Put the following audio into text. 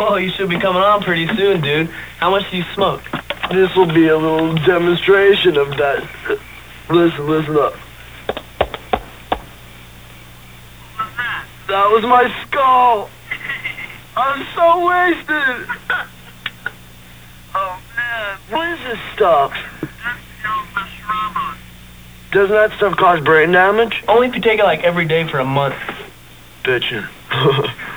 Oh, you should be coming on pretty soon, dude. How much do you smoke? This will be a little demonstration of that. Listen up. That was my skull. I'm so wasted. Oh, man. What is this stuff? Doesn't that stuff cause brain damage? Only if you take it like every day for a month. Bitchin'.